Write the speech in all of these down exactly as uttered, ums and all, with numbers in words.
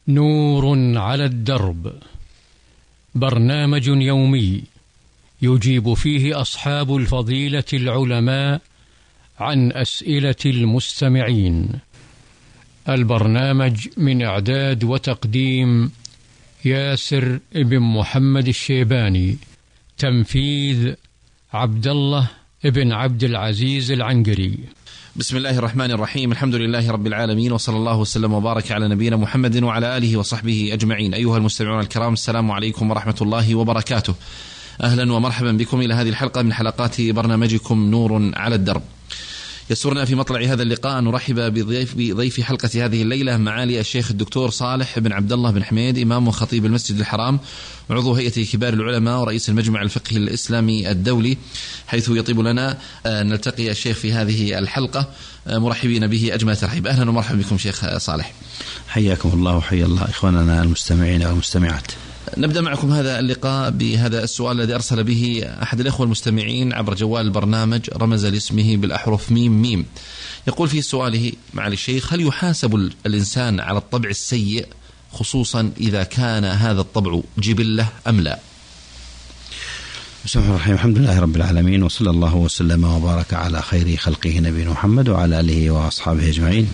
نور على الدرب، برنامج يومي يجيب فيه أصحاب الفضيلة العلماء عن أسئلة المستمعين. البرنامج من إعداد وتقديم ياسر بن محمد الشيباني، تنفيذ عبد الله بن عبد العزيز العنقري. بسم الله الرحمن الرحيم، الحمد لله رب العالمين، وصلى الله وسلم وبارك على نبينا محمد وعلى آله وصحبه أجمعين. أيها المستمعون الكرام، السلام عليكم ورحمة الله وبركاته. أهلا ومرحبا بكم إلى هذه الحلقة من حلقات برنامجكم نور على الدرب. يسرنا في مطلع هذا اللقاء أن نرحب بضيف, بضيف حلقة هذه الليلة معالي الشيخ الدكتور صالح بن عبد الله بن حميد، إمام وخطيب المسجد الحرام وعضو هيئة كبار العلماء ورئيس المجمع الفقهي الإسلامي الدولي، حيث يطيب لنا أن نلتقي الشيخ في هذه الحلقة مرحبين به أجمل ترحيب. أهلا ومرحبا بكم شيخ صالح. حياكم الله وحيا الله إخواننا المستمعين والمستمعات. نبدأ معكم هذا اللقاء بهذا السؤال الذي أرسل به أحد الأخوة المستمعين عبر جوال البرنامج، رمز لاسمه بالأحرف ميم ميم. يقول في سؤاله: معالي الشيخ، هل يحاسب الإنسان على الطبع السيء، خصوصا إذا كان هذا الطبع جبلة أم لا؟ بسم الله الرحمن الرحيم، الحمد لله رب العالمين، وصلى الله وسلم وبارك على خير خلقه نبينا محمد وعلى آله وأصحابه أجمعين.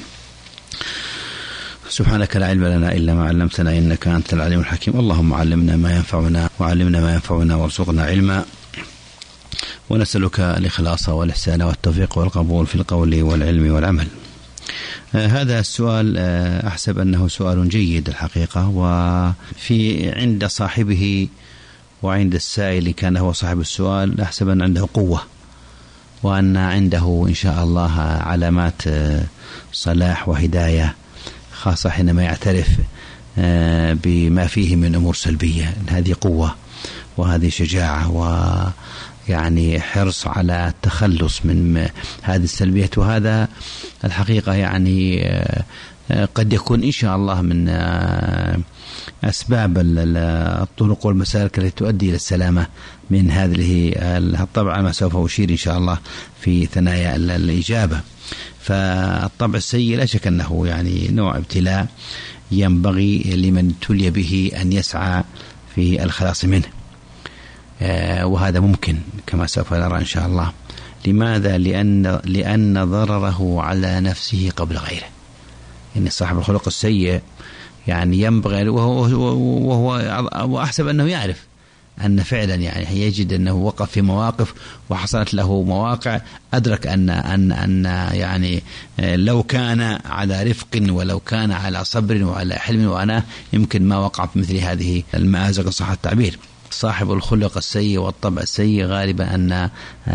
سبحانك لا علم لنا إلا ما علمتنا إنك أنت العليم الحكيم. اللهم علمنا ما ينفعنا وعلمنا ما ينفعنا وارزقنا علما، ونسألك الإخلاص والإحسان والتوفيق والقبول في القول والعلم والعمل. آه هذا السؤال آه أحسب أنه سؤال جيد الحقيقة، وفي عند صاحبه وعند السائل كان هو صاحب السؤال أحسب أن عنده قوة، وأن عنده إن شاء الله علامات آه صلاح وهداية، خاصة حينما يعترف بما فيه من أمور سلبية. هذه قوة وهذه شجاعة ويعني حرص على التخلص من هذه السلبية، وهذا الحقيقة يعني قد يكون إن شاء الله من أسباب الطرق والمسالك التي تؤدي إلى السلامة من هذه الطبعة، ما سوف أشير إن شاء الله في ثنايا الإجابة. فالطبع السيء لا شك أنه يعني نوع ابتلاء ينبغي لمن ابتلي به أن يسعى في الخلاص منه، وهذا ممكن كما سوف نرى إن شاء الله. لماذا؟ لأن لأن ضرره على نفسه قبل غيره. إن صاحب الخلق السيء يعني ينبغي، وهو, وهو وأحسب أنه يعرف أن فعلا يعني يجد أنه وقف في مواقف وحصلت له مواقع، أدرك أن أن أن يعني لو كان على رفق ولو كان على صبر وعلى حلم وأناه يمكن ما وقع في مثل هذه المآزق صح التعبير. صاحب الخلق السيء والطبع السيء غالبا أن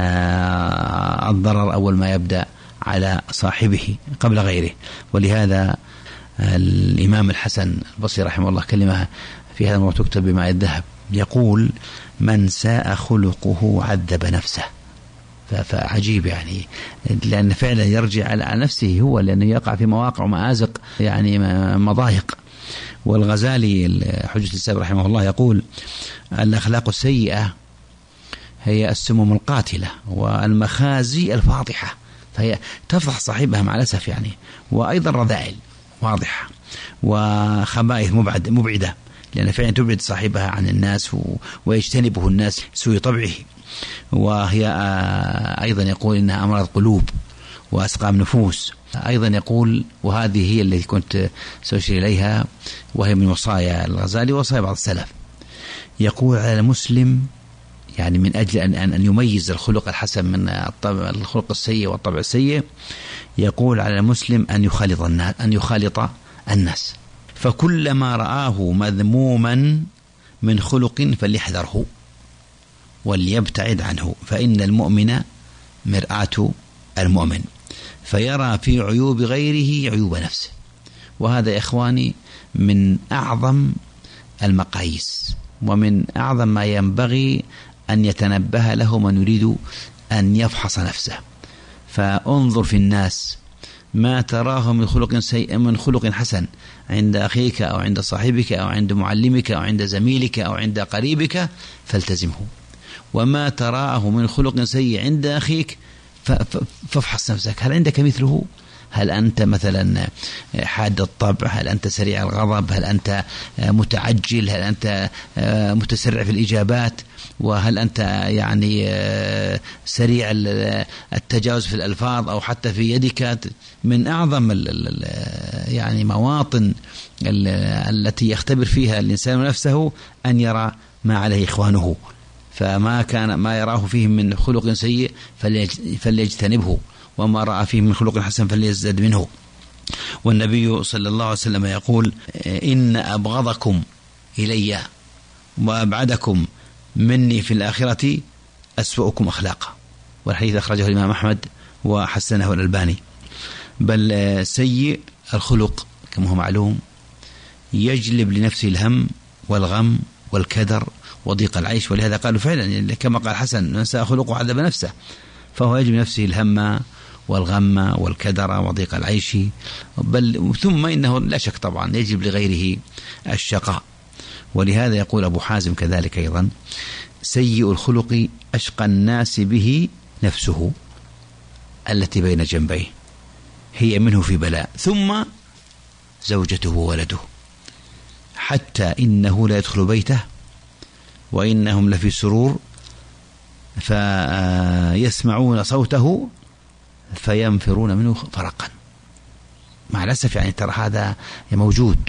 الضرر أول ما يبدأ على صاحبه قبل غيره. ولهذا الإمام الحسن البصري رحمه الله كلمة في هذا الموضوع تكتب بماء الذهب، يقول: من ساء خلقه عذب نفسه. فعجيب يعني، لأن فعلا يرجع على نفسه هو، لأنه يقع في مواقع ومآزق يعني مضايق. والغزالي حجة الإسلام رحمه الله يقول: الأخلاق السيئة هي السموم القاتلة والمخازي الفاضحة، فهي تفضح صاحبها مع الأسف يعني، وأيضا رذائل واضحة وخبائث مبعد مبعدة، لأن فعلا تبعد صاحبها عن الناس ويجتنبه الناس سوء طبعه. وهي أيضا يقول إنها أمراض قلوب وأسقام نفوس. أيضا يقول، وهذه هي التي كنت سأشير إليها وهي من وصايا الغزالي وصايا بعض السلف، يقول على المسلم يعني من أجل أن أن يميز الخلق الحسن من الطبع الخلق السيء والطبع السيء، يقول على المسلم أن يخالط الناس أن يخالط الناس فكلما رآه مذموما من خلق فليحذره وليبتعد عنه، فإن المؤمن مرآة المؤمن، فيرى في عيوب غيره عيوب نفسه. وهذا يا إخواني من أعظم المقاييس ومن أعظم ما ينبغي أن يتنبه له من يريد أن يفحص نفسه. فانظر في الناس ما تراه من خلق سيء من خلق حسن عند أخيك أو عند صاحبك أو عند معلمك أو عند زميلك أو عند قريبك فالتزمه، وما تراه من خلق سيء عند أخيك فافحص نفسك، هل عندك مثله؟ هل أنت مثلا حاد الطبع، هل أنت سريع الغضب، هل أنت متعجل، هل أنت متسرع في الإجابات، وهل أنت يعني سريع التجاوز في الألفاظ أو حتى في يدك. من أعظم يعني مواطن التي يختبر فيها الإنسان نفسه أن يرى ما عليه إخوانه، فما كان ما يراه فيهم من خلق سيء فليجتنبه، وما رأى فيه من خلق حسن فليزداد منه. والنبي صلى الله عليه وسلم يقول: إن أبغضكم إلي وأبعدكم مني في الآخرة أسوأكم أخلاقا. والحديث أخرجه الإمام أحمد وحسنه الألباني. بل سيء الخلق كما هو معلوم يجلب لنفسه الهم والغم والكدر وضيق العيش، ولهذا قالوا فعلا كما قال حسن: من ساء خلقه عذب نفسه. فهو يجلب نفسه الهم والغم والكدر وضيق العيش، بل ثم إنه لا شك طبعا يجلب لغيره الشقاء. ولهذا يقول أبو حازم كذلك أيضا: سيء الخلق أشقى الناس به نفسه التي بين جنبيه، هي منه في بلاء، ثم زوجته وولده، حتى إنه لا يدخل بيته وإنهم لفي سرور فيسمعون صوته فينفرون منه فرقا. مع الأسف يعني ترى هذا موجود.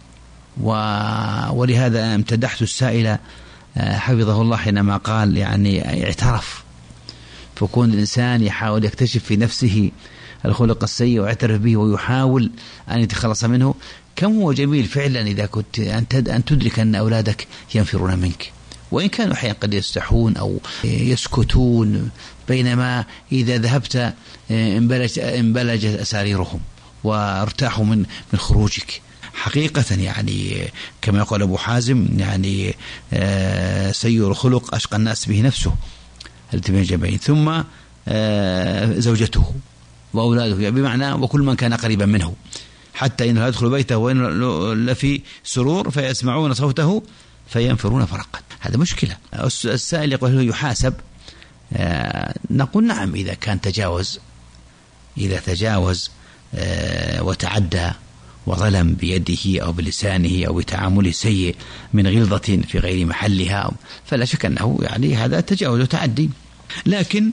ولهذا امتدحت السائل حفظه الله حينما قال يعني اعترف، فكون الإنسان يحاول يكتشف في نفسه الخلق السيء ويعترف به ويحاول أن يتخلص منه، كم هو جميل فعلا إذا كنت أن تدرك أن أولادك ينفرون منك، وإن كانوا أحيانا قد يستحون أو يسكتون، بينما إذا ذهبت انبلجت أساريرهم وارتاحوا من من خروجك. حقيقة يعني كما يقول أبو حازم يعني سيء الخلق أشقى الناس به نفسه التي بين جنبيه، ثم زوجته وأولاده، بمعنى وكل من كان قريبا منه، حتى إنه يدخل بيته وإنه لفي سرور فيسمعون صوته فينفرون فرقا. هذا مشكلة. السائل يقول يحاسب، نقول نعم إذا كان تجاوز، إذا تجاوز وتعدى وظلم بيده أو بلسانه أو بتعامله سيء من غلظة في غير محلها، فلا شك أنه يعني هذا تجاوز وتعدي. لكن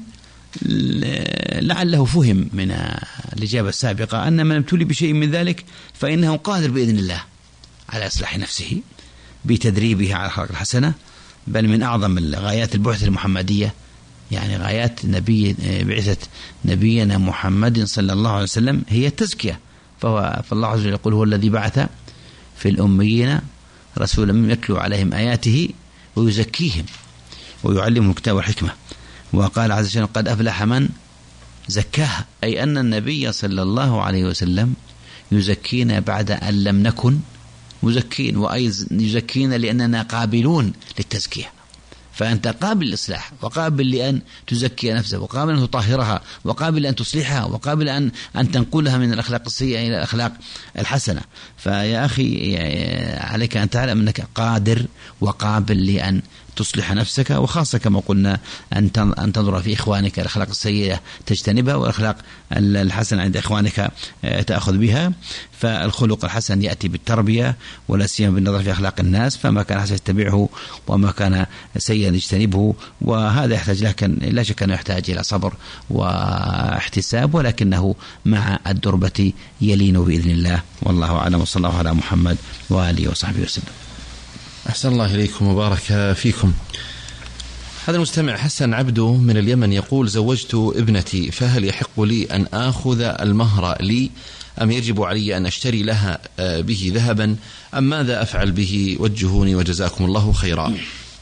لعله فهم من الإجابة السابقة أن من ابتلي بشيء من ذلك فإنه قادر بإذن الله على إصلاح نفسه بتدريبه على الخلق الحسنة. بل من أعظم غايات البعثة المحمدية يعني غايات نبي بعثة نبينا محمد صلى الله عليه وسلم هي التزكية. فهو فالله عز وجل يقول: هو الذي بعث في الأميين رسولا يتلو عليهم آياته ويزكيهم ويعلمهم الكتاب والحكمة. وقال عز وجل: قد أفلح من زكاها، أي أن النبي صلى الله عليه وسلم يزكينا بعد أن لم نكن مزكين، وأي يزكينا لأننا قابلون للتزكية. فأنت قابل للإصلاح، وقابل لأن تزكي نفسك، وقابل أن تطهرها، وقابل أن تصلحها، وقابل أن أن تنقلها من الأخلاق السيئة إلى الأخلاق الحسنة. فيا أخي عليك أن تعلم أنك قادر وقابل لأن تصلح نفسك، وخاصة كما قلنا أن أن تنظر في إخوانك الأخلاق السيئة تجتنبها، والأخلاق الحسنة عند إخوانك تأخذ بها. فالخلق الحسن يأتي بالتربية ولا سيما بالنظر في أخلاق الناس، فما كان حسن يتبعه وما كان سيئا يجتنبه. وهذا يحتاج لكن لا شك أنه يحتاج إلى صبر واحتساب، ولكنه مع الدربة يلين بإذن الله. والله أعلم، وصلى الله على محمد وآله وصحبه وسلم. أحسن الله إليكم وبارك فيكم. هذا المستمع حسن عبده من اليمن يقول: زوجت ابنتي، فهل يحق لي أن آخذ المهر لي أم يجب علي أن أشتري لها به ذهبا أم ماذا أفعل به؟ وجهوني وجزاكم الله خيرا.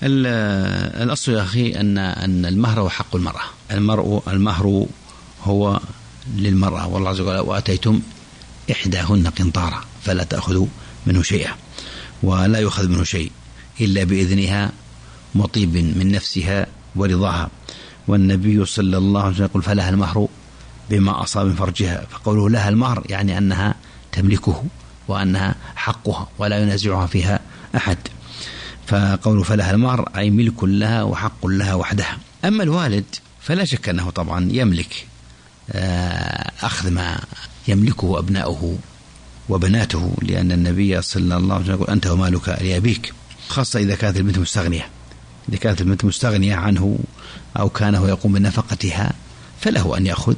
الأصل يا أخي أن أن المهر هو حق المرأة. المرء المهر هو للمرأة، والله عز وجل: وآتيتم إحداهن قنطارا فلا تأخذوا منه شيئا، ولا يؤخذ منه شيء إلا بإذنها وطيب من نفسها ورضاها. والنبي صلى الله عليه وسلم يقول: فلها المهر بما أصاب من فرجها. فقوله لها المهر يعني أنها تملكه وأنها حقها ولا ينازعها فيها أحد. فقوله فلها المهر أي ملك لها وحق لها وحدها. أما الوالد فلا شك أنه طبعا يملك أخذ ما يملكه أبناؤه وبناته، لأن النبي صلى الله عليه وسلم يقول أنت ومالك لأبيك، خاصة إذا كانت البنت مستغنية. إذا كانت البنت مستغنية عنه أو كان هو يقوم بنفقتها فله أن يأخذ.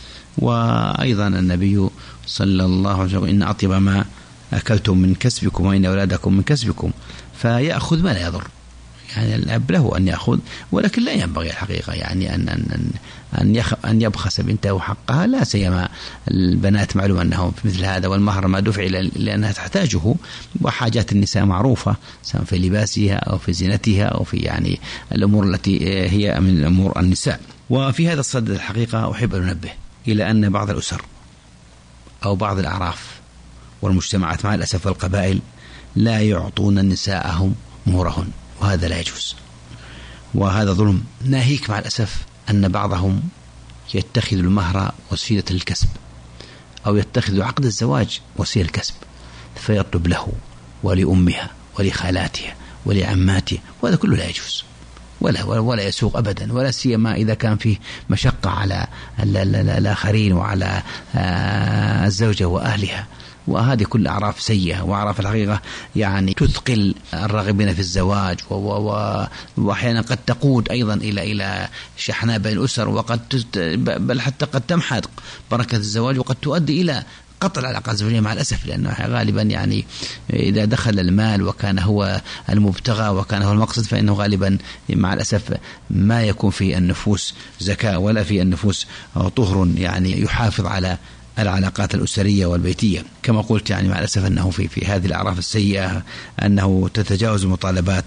وأيضا النبي صلى الله عليه وسلم إن أطيب ما أكلتم من كسبكم وإن أولادكم من كسبكم، فيأخذ ما لا يضر. يعني الأب له أن يأخذ، ولكن لا ينبغي الحقيقة يعني أن أن أن أن يبخس بنته حقها، لا سيما البنات معلوم أنهم في مثل هذا، والمهر ما دفع لأنها تحتاجه، وحاجات النساء معروفة سواء في لباسها أو في زينتها أو في يعني الأمور التي هي من أمور النساء. وفي هذا الصدد الحقيقة أحب أن أنبه إلى أن بعض الأسر أو بعض الأعراف والمجتمعات مع الأسف والقبائل لا يعطون نساءهم مهرهن، وهذا لا يجوز، وهذا ظلم. ناهيك مع الأسف أن بعضهم يتخذ المهر وسيلة للكسب، أو يتخذ عقد الزواج وسيلة الكسب، فيطلب له ولأمها ولخالاتها ولعماتها، وهذا كله لا يجوز ولا ولا يسوق أبدا، ولا سيما إذا كان فيه مشقة على الآخرين وعلى الزوجة وأهلها. وهذه كل أعراف سيئة، وأعراف الحقيقة يعني تثقل الراغبين في الزواج، وأحيانا قد تقود أيضا إلى إلى شحناء بين الأسر، وقد بل حتى قد تمحق بركة الزواج، وقد تؤدي إلى قطع العلاقات الزوجية مع الأسف، لأنه غالبا يعني إذا دخل المال وكان هو المبتغى وكان هو المقصد، فإنه غالبا مع الأسف ما يكون في النفوس زكاة ولا في النفوس طهر يعني يحافظ على العلاقات الأسرية والبيتية. كما قلت يعني مع الأسف أنه في في هذه الأعراف السيئة أنه تتجاوز المطالبات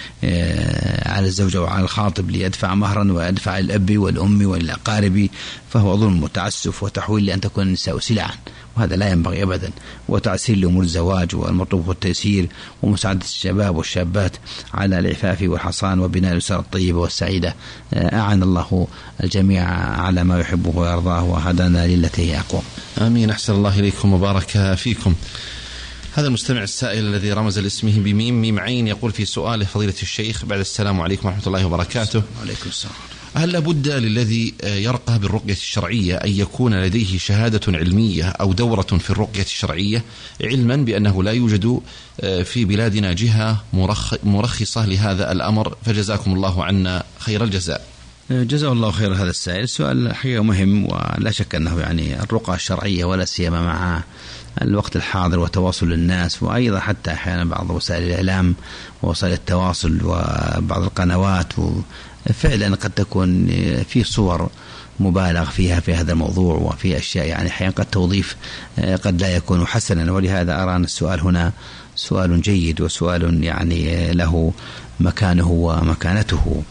على الزوجة وعلى الخاطب ليدفع مهرا ويدفع الأب والأم والأقارب، فهو ظلم وتعسف وتحويل لأن تكون النساء سلعا، وهذا لا ينبغي أبدا. وتعسير لأمور الزواج والمطلوب والتيسير ومساعدة الشباب والشابات على العفاف والحصان وبناء الأسرة الطيبة والسعيدة. أعان الله الجميع على ما يحبه ويرضاه، وهدانا للتي هي أقوم. آمين. أحسن الله إليكم وبارك فيكم. هذا المستمع السائل الذي رمز لاسمه بميم ميم عين يقول في سؤاله فضيلة الشيخ بعد السلام عليكم ورحمة الله وبركاته. وعليكم السلام. هل لابد للذي يرقى بالرقية الشرعية أن يكون لديه شهادة علمية أو دورة في الرقية الشرعية، علما بأنه لا يوجد في بلادنا جهة مرخصة لهذا الأمر، فجزاكم الله عنا خير الجزاء. جزاه الله خير هذا السائل. سؤال حقيقة مهم، ولا شك أنه يعني الرقى الشرعية ولا سيما مع الوقت الحاضر وتواصل الناس، وأيضا حتى أحيانا بعض وسائل الإعلام ووسائل التواصل وبعض القنوات فعلا قد تكون في صور مبالغ فيها في هذا الموضوع، وفي أشياء يعني أحيانا قد توظيف قد لا يكون حسنا. ولهذا أرى أن السؤال هنا سؤال جيد وسؤال يعني له مكانه ومكانته.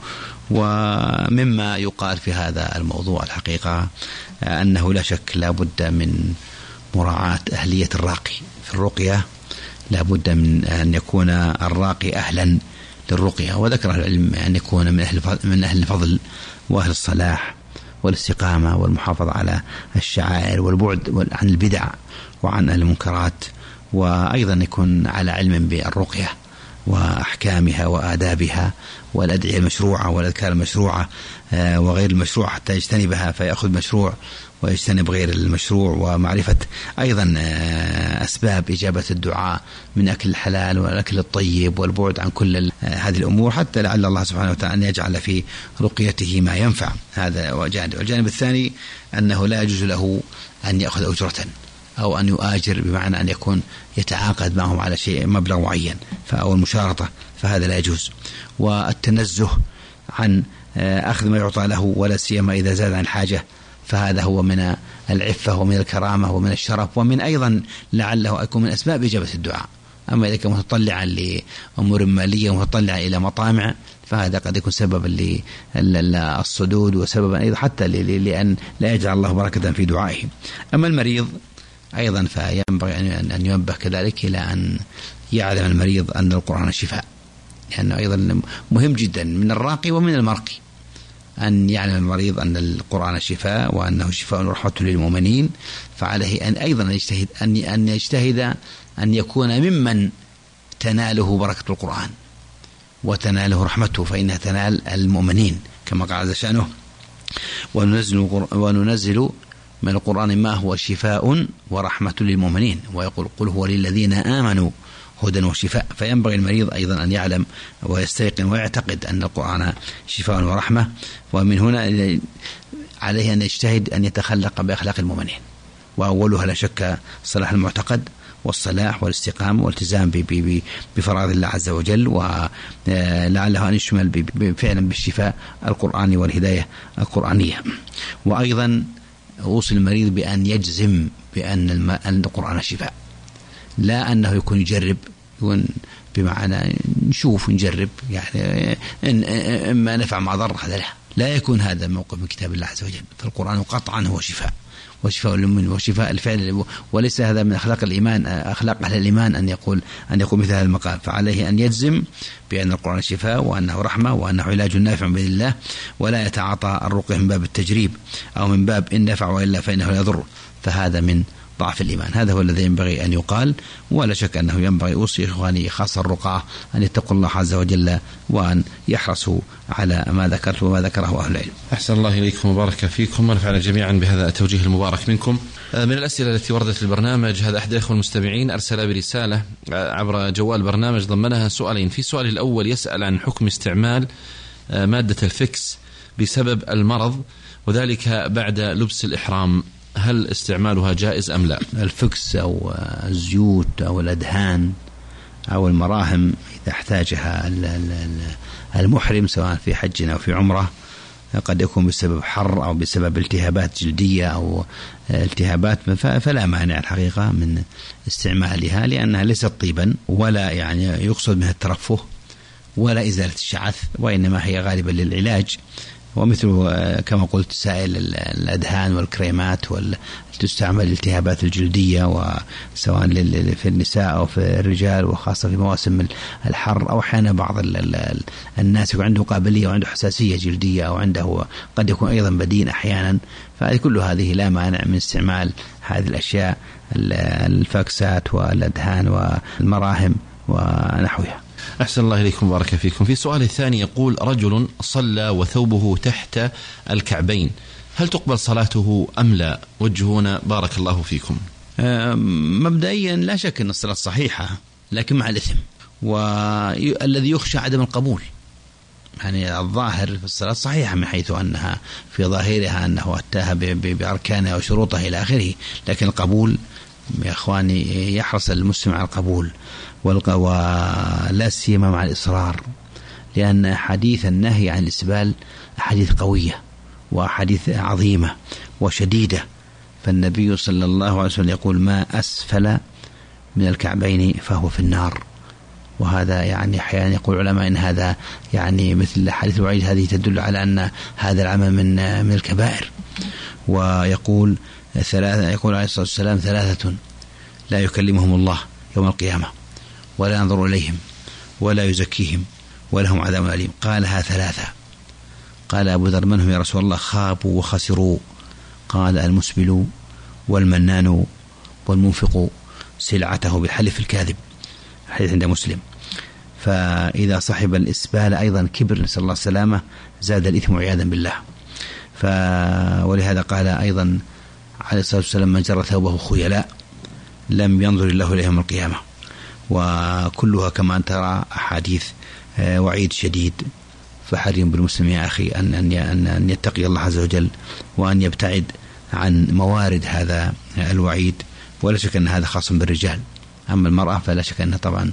ومما يقال في هذا الموضوع الحقيقة أنه لا شك لا بد من مراعاة أهلية الراقي في الرقية، لا بد من أن يكون الراقي أهلا للرقية، وذكر العلم أن يكون من أهل من أهل الفضل وأهل الصلاح والاستقامة والمحافظة على الشعائر والبعد عن البدع وعن المنكرات، وأيضا يكون على علم بالرقية وأحكامها وآدابها والأدعية المشروعة والأذكار المشروعة وغير المشروعة حتى يجتنبها فيأخذ مشروع ويجتنب غير المشروع، ومعرفة أيضا أسباب إجابة الدعاء من أكل الحلال والأكل الطيب والبعد عن كل هذه الأمور، حتى لعل الله سبحانه وتعالى أن يجعل في رقيته ما ينفع. هذا جانب. والجانب الثاني أنه لا يجوز له أن يأخذ أجرة أو أن يؤاجر، بمعنى أن يكون يتعاقد معهم على شيء مبلغ معين أو المشارطة، فهذا لا يجوز. والتنزه عن أخذ ما يعطى له ولا سيما إذا زاد عن حاجة، فهذا هو من العفة ومن الكرامة ومن الشرف، ومن أيضا لعله يكون من أسباب إجابة الدعاء. أما إذا كان متطلعا لأمور مالية ومتطلعا إلى مطامع، فهذا قد يكون سببا للصدود وسببا أيضا حتى لأن لا يجعل الله بركة في دعائه. أما المريض أيضا فينبغي أن ينبه كذلك إلى أن يعلم المريض أن القرآن شفاء، لأنه يعني أيضا مهم جدا من الراقي ومن المرقي أن يعلم المريض أن القرآن شفاء وأنه شفاء ورحمة للمؤمنين، فعليه أن أيضا يجتهد أن أن يجتهد أن يكون ممن تناله بركة القرآن وتناله رحمته، فإنها تنال المؤمنين كما قال عز شأنه وننزل, وننزل من القرآن ما هو شفاء ورحمة للمؤمنين، ويقول قل هو للذين آمنوا هدى وشفاء. فينبغي المريض أيضا أن يعلم ويستيقن ويعتقد أن القرآن شفاء ورحمة، ومن هنا عليه أن يجتهد أن يتخلق بأخلاق المؤمنين، وأولها لا شك صلاح المعتقد والصلاح والاستقامة والالتزام بفرائض الله عز وجل، ولعله أن يشمل فعلا بالشفاء القرآني والهداية القرآنية. وأيضا أوصي المريض بأن يجزم بأن القرآن شفاء، لا أنه يكون يجرب، يكون بمعنى نشوف ونجرب يعني إن إما نفع ما ضر، هذا لا لا يكون هذا موقف من كتاب الله عز وجل. فالقرآن قطعا هو شفاء، وشفاء المؤمن وشفاء الفعل، وليس هذا من أخلاق الإيمان، أخلاق أهل الإيمان أن يقول أن يقول مثل هذا المقام. فعليه أن يجزم بأن القرآن شفاء، وأنه رحمة، وأنه علاج نافع بإذن الله، ولا يتعاطى الرقية من باب التجريب أو من باب إن نفع وإلا فإنه لا يضر، فهذا من ضعف الإيمان. هذا هو الذي ينبغي أن يقال. ولا شك أنه ينبغي أوصي إخواني خاصة الرقاة أن يتقوا الله عز وجل، وأن يحرصوا على ما ذكرت وما ذكره أهل العلم. أحسن الله إليكم وبارك فيكم، ونفعنا جميعا بهذا التوجيه المبارك منكم. من الأسئلة التي وردت في البرنامج، هذا أحد الأخوة المستمعين أرسل برسالة عبر جوال البرنامج ضمنها سؤالين. في سؤال الأول يسأل عن حكم استعمال مادة الفكس بسبب المرض، وذلك بعد لبس الإحرام، هل استعمالها جائز أم لا؟ الفكس أو الزيوت أو الأدهان أو المراهم إذا احتاجها المحرم سواء في حج أو في عمرة، قد يكون بسبب حر أو بسبب التهابات جلدية أو التهابات، فلا مانع الحقيقة من استعمالها، لأنها ليست طيبا ولا يعني يقصد منها الترفه ولا إزالة الشعث، وإنما هي غالبا للعلاج. ومثل كما قلت سائل الأدهان والكريمات تستعمل الالتهابات الجلدية، وسواء في النساء أو في الرجال، وخاصة في مواسم الحر، أو أحيانا بعض الناس يكون عنده قابلية وعنده حساسية جلدية، أو عنده قد يكون أيضا بدين أحيانا. فكل هذه لا مانع من استعمال هذه الأشياء، الفاكسات والأدهان والمراهم ونحوها. أحسن الله إليكم وبارك فيكم. في سؤال الثاني يقول رجل صلى وثوبه تحت الكعبين، هل تقبل صلاته أم لا؟ وجهونا بارك الله فيكم. مبدئيا لا شك أن الصلاة صحيحة، لكن مع الإثم، والذي يخشى عدم القبول. يعني الظاهر في الصلاة صحيحة من حيث أنها في ظاهرها أنه أتاها بأركانها وشروطها إلى آخره، لكن القبول يا إخواني يحرص المسلم على القبول، ولا سيما مع الإصرار، لأن حديث النهي عن الإسبال حديث قوية وحديث عظيمة وشديدة. فالنبي صلى الله عليه وسلم يقول ما أسفل من الكعبين فهو في النار. وهذا يعني أحيانا يقول العلماء إن هذا يعني مثل حديث الوعيد، هذه تدل على أن هذا العمل من من الكبائر. ويقول ثلاثة، يقول عليه الصلاة والسلام ثلاثة لا يكلمهم الله يوم القيامة ولا ينظر إليهم ولا يزكيهم ولهم عذاب أليم. قالها ثلاثة. قال أبو ذر من هم يا رسول الله؟ خابوا وخسروا. قال المسبل والمنان والمنفق سلعته بالحلف الكاذب، حديث عند مسلم. فإذا صاحب الإسبال أيضا كبر نسأل الله السلامة زاد الإثم عياذا بالله. ف ولهذا قال أيضا عليه الصلاة والسلام من جر ثوبه خيلاء لم ينظر الله إليه يوم القيامة. وكلها كما أن ترى أحاديث وعيد شديد، فحرم بالمسلم يا أخي أن أن أن يتقي الله عز وجل، وأن يبتعد عن موارد هذا الوعيد. ولا شك أن هذا خاص بالرجال، أما المرأة فلا شك أنها طبعا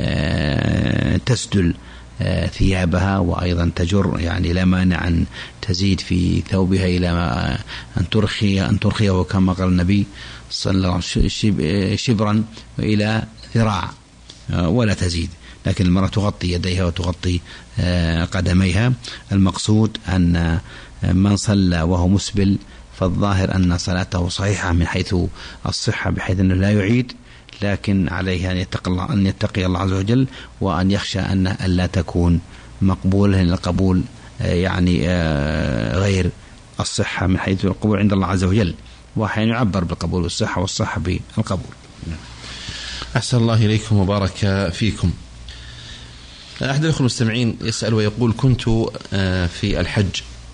تسدل ثيابها، وأيضا تجر يعني لا مانع أن تزيد في ثوبها إلى ما أن ترخي أن ترخيه كما قال النبي صلى الله عليه وسلم شبرا إلى ذراع ولا تزيد. لكن المرأة تغطي يديها وتغطي قدميها. المقصود أن من صلى وهو مسبل فالظاهر أن صلاته صحيحة من حيث الصحة، بحيث أنه لا يعيد، لكن عليه أن يتقي الله, أن يتقي الله عز وجل، وأن يخشى أن لا تكون مقبولة، لأن القبول يعني غير الصحة من حيث القبول عند الله عز وجل، وحين يعبر بالقبول والصحة والصحة بالقبول. أحسن الله إليكم وبارك فيكم. أحد الأخوة المستمعين يسأل ويقول كنت في الحج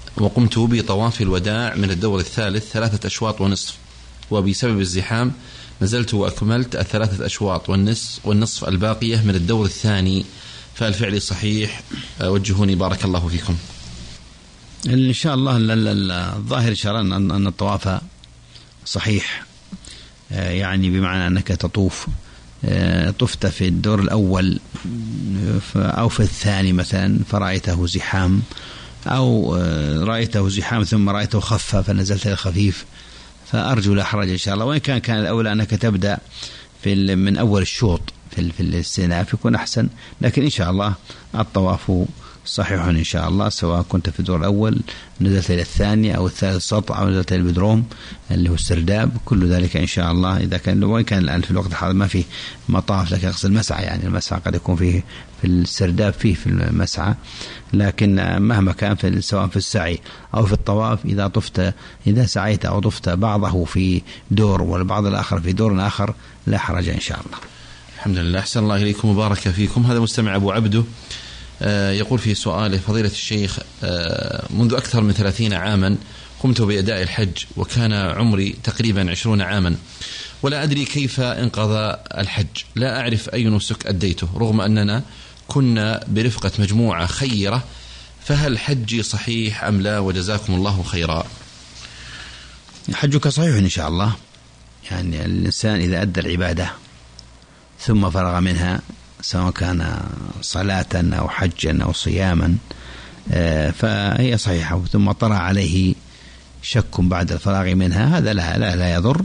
وقمت بطواف الوداع من الدور الثالث ثلاثة أشواط ونصف، وبسبب الزحام نزلت وأكملت الثلاثة أشواط والنصف, والنصف الباقية من الدور الثاني، فالفعل صحيح؟ وجهوني بارك الله فيكم. إن شاء الله الظاهر إن شاء الله أن الطواف صحيح، يعني بمعنى أنك تطوف طفت في الدور الأول أو في الثاني مثلا فرأيته زحام، أو رأيته زحام ثم رأيته خفة فنزلت الخفيف، فأرجو لا حرج إن شاء الله. وإن كان كان الأولى أنك تبدأ في من أول الشوط في في الاستئناف يكون أحسن، لكن إن شاء الله الطواف صحيح إن شاء الله، سواء كنت في الدور الأول نزلت إلى الثاني أو الثالث سطح أو نزلت إلى البدروم اللي هو السرداب، كل ذلك إن شاء الله. إذا كان وإن كان الآن في الوقت الحاضر ما في مطاف، لكن أقصد المسعى، يعني المسعى قد يكون فيه في السرداب فيه في المسعى، لكن مهما كان في سواء في السعي أو في الطواف إذا طفت إذا سعيت أو طفت بعضه في دور والبعض الآخر في دور آخر لا حرج إن شاء الله. الحمد لله، أحسن الله إليكم وبارك فيكم. هذا مستمع أبو عبده يقول في سؤاله: فضيلة الشيخ، منذ أكثر من ثلاثين عاما قمت بأداء الحج وكان عمري تقريبا عشرون عاما، ولا أدري كيف انقضى الحج، لا أعرف أي نسك أديته رغم أننا كنا برفقة مجموعة خيرة، فهل حجي صحيح أم لا؟ وجزاكم الله خيرا. حجك صحيح إن شاء الله، يعني الإنسان إذا أدى العبادة ثم فرغ منها سواء كان صلاة أو حجا أو صياما فهي صحيحة، ثم طرأ عليه شك بعد الفراغ منها هذا لا, لا, لا يضر،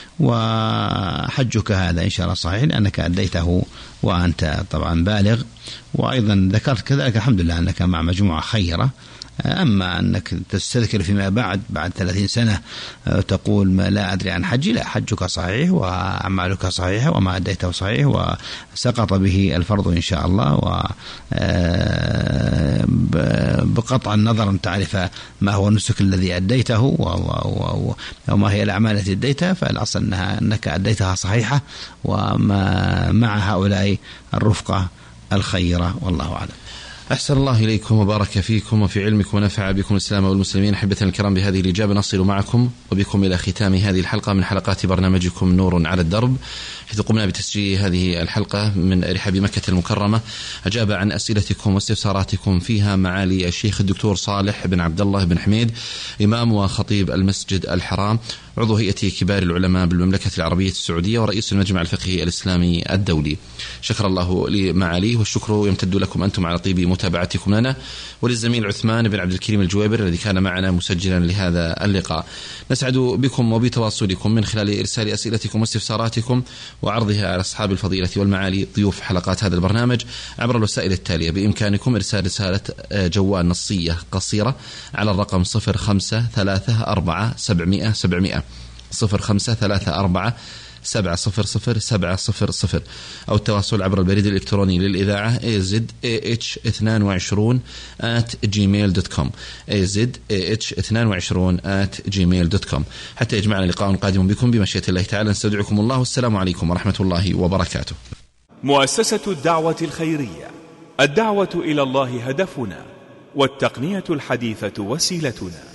وحجك هذا إن شاء الله صحيح لأنك أديته وأنت طبعا بالغ. وأيضا ذكرت كذلك الحمد لله أنك مع مجموعة خيرة. أما أنك تستذكر فيما بعد بعد ثلاثين سنة تقول ما لا أدري عن حجي، لا، حجك صحيح وأعمالك صحيحة وما أديته صحيح وسقط به الفرض إن شاء الله، وبقطع النظر أن تعرف ما هو النسك الذي أديته وما هي الأعمال التي أديتها، فالأصل أنها أنك أديتها صحيحة وما مع هؤلاء الرفقة الخيرة، والله أعلم. أحسن الله إليكم وبارك فيكم وفي علمكم ونفع بكم الإسلام والمسلمين. أحبتنا الكرام، بهذه الإجابة نصل معكم وبكم إلى ختام هذه الحلقة من حلقات برنامجكم نور على الدرب، حيث قمنا بتسجيل هذه الحلقة من رحاب مكة المكرمة. أجاب عن أسئلتكم واستفساراتكم فيها معالي الشيخ الدكتور صالح بن عبد الله بن حميد، إمام وخطيب المسجد الحرام، عضو هيئة كبار العلماء بالمملكة العربية السعودية ورئيس المجمع الفقهي الإسلامي الدولي. شكر الله لمعاليه، والشكر يمتد لكم أنتم على طيب متابعتكم لنا، وللزميل عثمان بن عبد الكريم الجويبر الذي كان معنا مسجلا لهذا اللقاء. نسعد بكم وبتواصلكم من خلال إرسال أسئلتكم واستفساراتكم وعرضها على أصحاب الفضيلة والمعالي ضيوف حلقات هذا البرنامج عبر الوسائل التالية. بإمكانكم إرسال رسالة جوال نصية قصيرة على الرقم صفر خمسة ثلاثة أربعة سبعمائة سبعمائة صفر خمسة ثلاثة أربعة سبعة صفر صفر سبعة صفر صفر، أو التواصل عبر البريد الإلكتروني للإذاعة إيه زد إيه إتش اثنين وعشرين آت جيميل دوت كوم إيه زد إيه إتش اثنين وعشرين آت جيميل دوت كوم. حتى يجمعنا لقاء قادم بكم بمشيئة الله تعالى. نستودعكم الله، والسلام عليكم ورحمة الله وبركاته. مؤسسة الدعوة الخيرية، الدعوة إلى الله هدفنا، والتقنية الحديثة وسيلتنا.